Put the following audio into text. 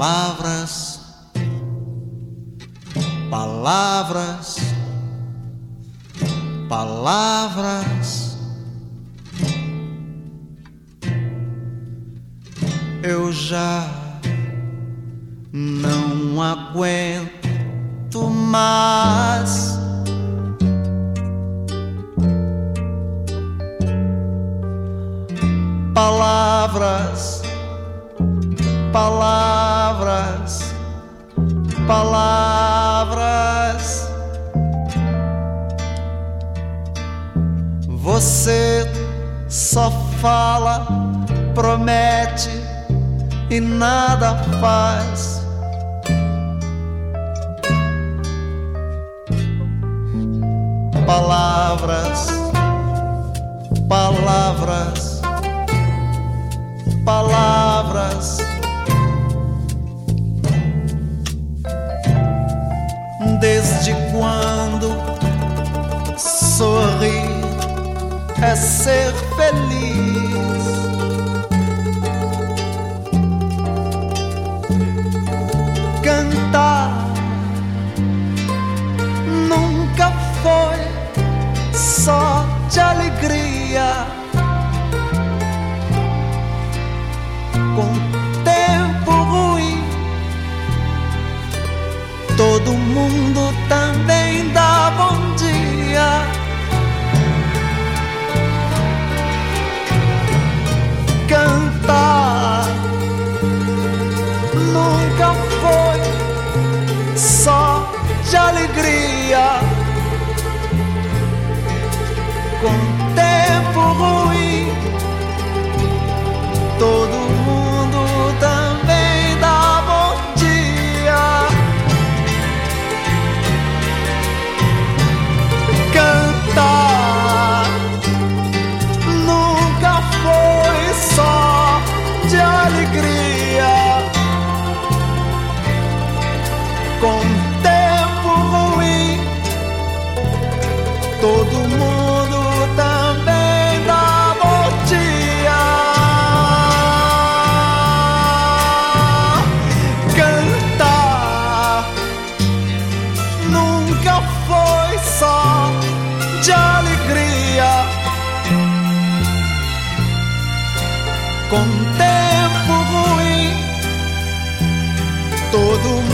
Palavras, palavras, palavras. Eu já não aguento mais. Palavras, palavras, palavras. Você só fala, promete e nada faz. Palavras, palavras, palavras. Desde quando sorrir é ser feliz? Cantar nunca foi só de alegria. Com tempo ruim, todo mundo também dá bom dia. Cantar nunca foi só de alegria. Com tempo ruim, todo mundo também dá bom dia. Cantar nunca foi só de alegria. Com tempo ruim, todo mundo também dá bom dia. Cantar nunca foi só de alegria. Com tempo ruim, todo mundo